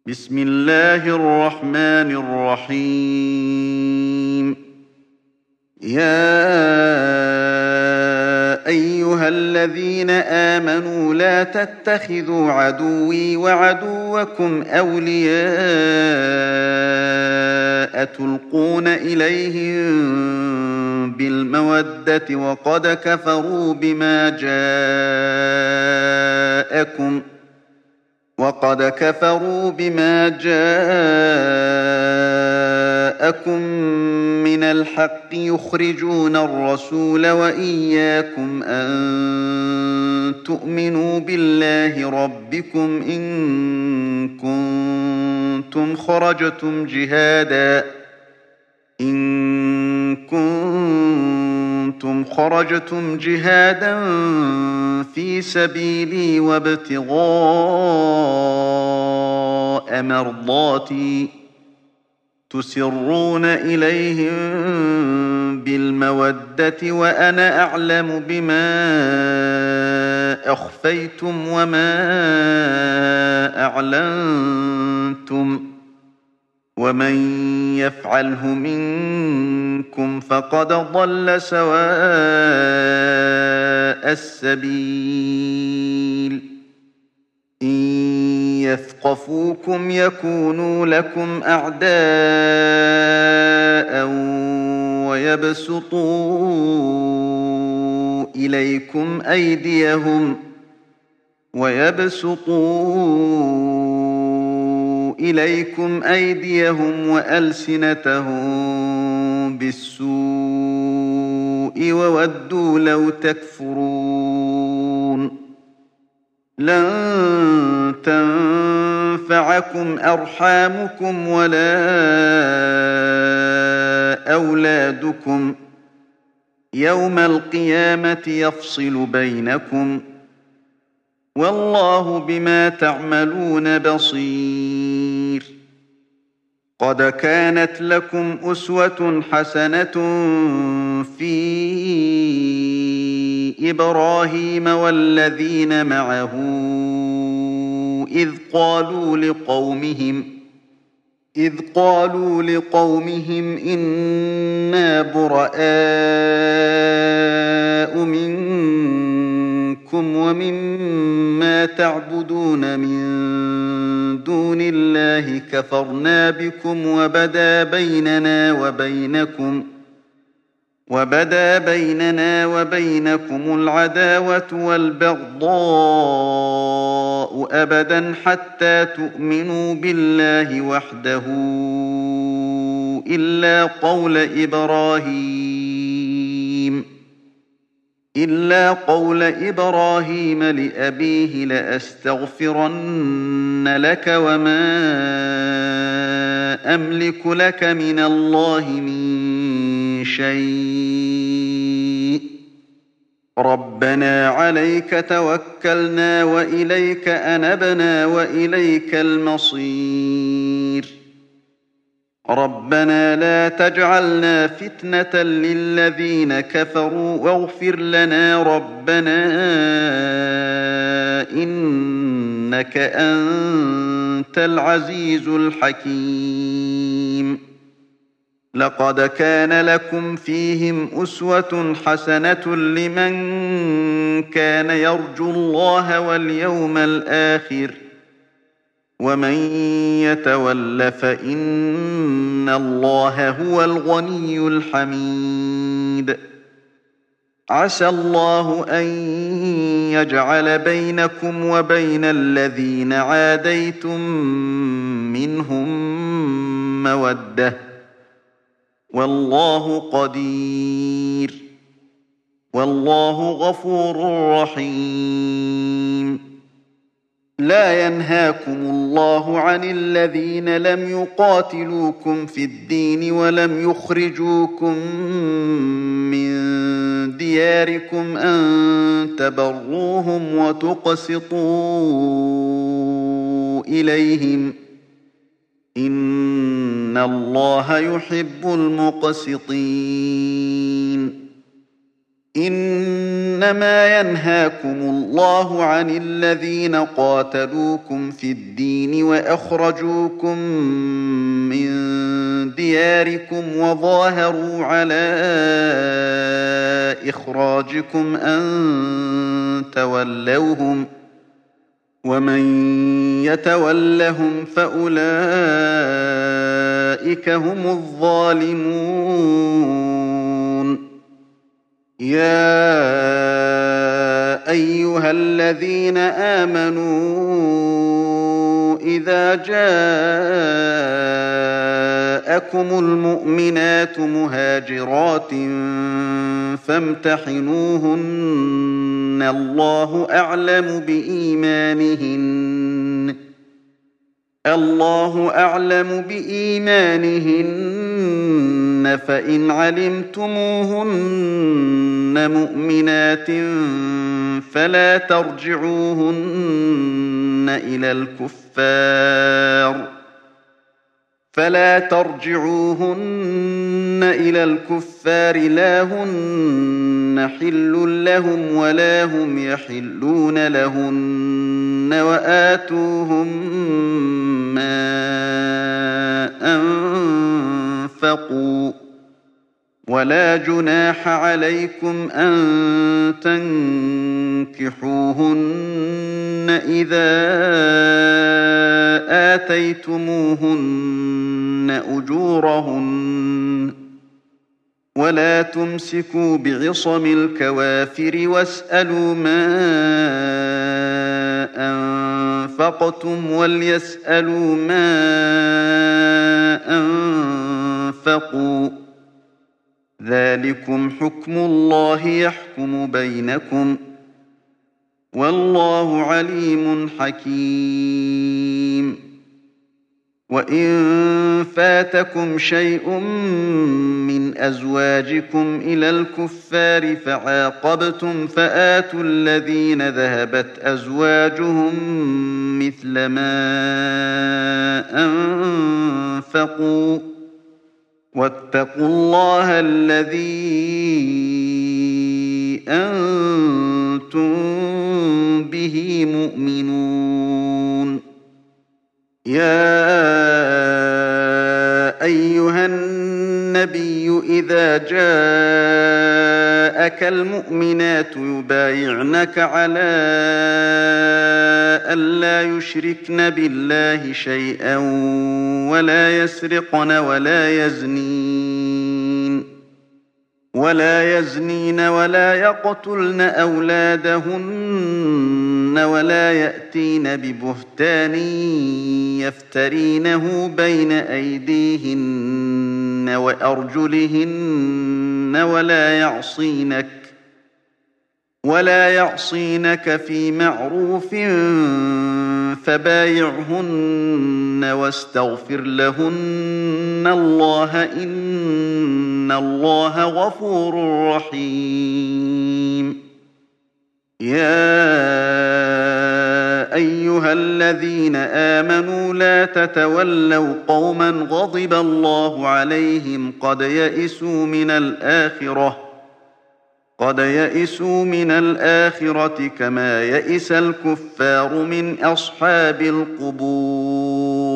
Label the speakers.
Speaker 1: بسم الله الرحمن الرحيم. يا أيها الذين آمنوا لا تتخذوا عدوي وعدوكم أولياء تلقون إليهم بالمودة وقد كفروا بما جاءكم من الحق يخرجون الرسول وإياكم أن تؤمنوا بالله ربكم إن كنتم خرجتم جهادا في سبيلي وابتغاء مرضاتي تسرون إليهم بالمودة وأنا أعلم بما أخفيتم وما أعلنتم ومن يفعله منكم فقد ضل سواء السبيل. إن يثقفوكم يكونوا لكم أعداء ويبسطوا إليكم أيديهم وألسنتهم بالسوء وودوا لو تكفرون. لن تنفعكم أرحامكم ولا أولادكم يوم القيامة يفصل بينكم والله بما تعملون بصير. قد كانت لكم أسوة حسنة في إبراهيم والذين معه إذ قالوا لقومهم إنا براء منكم ومما تعبدون من دون الله كفرنا بكم وبدا بيننا وبينكم العداوة والبغضاء أبدا حتى تؤمنوا بالله وحده إلا قول إبراهيم لأبيه لأستغفرن لك وما أملك لك من الله من شيء ربنا عليك توكلنا وإليك أنبنا وإليك المصير. ربنا لا تجعلنا فتنة للذين كفروا واغفر لنا ربنا إنك أنت العزيز الحكيم. لقد كان لكم فيهم أسوة حسنة لمن كان يرجو الله واليوم الآخر ومن يتول فإن الله هو الغني الحميد. عسى الله أن يجعل بينكم وبين الذين عاديتم منهم مودة والله قدير والله غفور رحيم. لا ينهاكم الله عن الذين لم يقاتلوكم في الدين ولم يخرجوكم من دياركم أن تبروهم وتقسطوا إليهم إن الله يحب المقسطين. إنما ينهاكم الله عن الذين قاتلوكم في الدين وأخرجوكم من دياركم وظاهروا على إخراجكم أن تولوهم ومن يتولهم فأولئك هم الظالمون يا أيها الذين آمنوا إذا جاءكم المؤمنات مهاجرات فامتحنوهن الله أعلم بإيمانهن فإن علمتموهن مؤمنات فلا ترجعوهن إلى الكفار لا هن حل لهم ولا هم يحلون لهن وآتوهم ما أنفقوا ولا جناح عليكم أن تنكحوهن إذا آتيتموهن أجورهن ولا تمسكوا بعصم الكوافر واسألوا ما أنفقتم وليسألوا ما أنفقوا ذلكم حكم الله يحكم بينكم والله عليم حكيم وإن فاتكم شيء من أزواجكم إلى الكفار فعاقبتم فآتوا الذين ذهبت أزواجهم مثل ما أنفقوا واتقوا الله الذي أنتم به مؤمنون يا أيها النبي إذا جاءك المؤمنات يبايعنك على ألا يشركن بالله شيئا ولا يسرقن ولا يزنين ولا يقتلن أولادهن ولا يأتين ببهتان يفترينه بين أيديهن وأرجلهن ولا يعصينك في معروف فبايعهن واستغفر لهن الله إن الله غفور رحيم يا أيها الذين آمنوا لا تتولوا قوما غضب الله عليهم قد يئسوا من الآخرة كما يئس الكفار من أصحاب القبور